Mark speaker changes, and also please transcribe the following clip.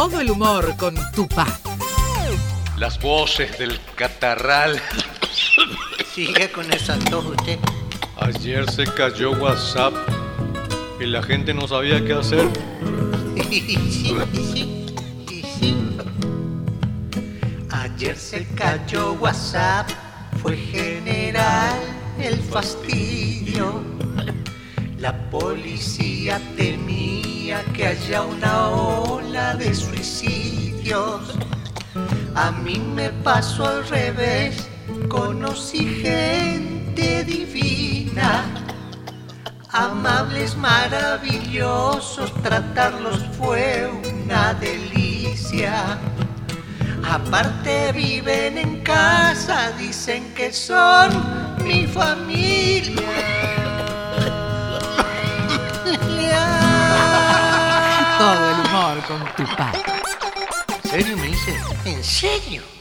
Speaker 1: Todo el humor con Tupac.
Speaker 2: Las voces del catarral.
Speaker 3: Sigue con esa tos usted.
Speaker 2: Ayer se cayó WhatsApp y la gente no sabía qué hacer.
Speaker 3: Sí. Ayer se cayó WhatsApp, fue general el fastidio. La policía temía que haya una ola de suicidios. A mí me pasó al revés, conocí gente divina, amables, maravillosos, tratarlos fue una delicia. Aparte viven en casa, dicen que son mi familia.
Speaker 1: Todo el humor con Tupac.
Speaker 3: ¿En serio me dice? ¿En serio?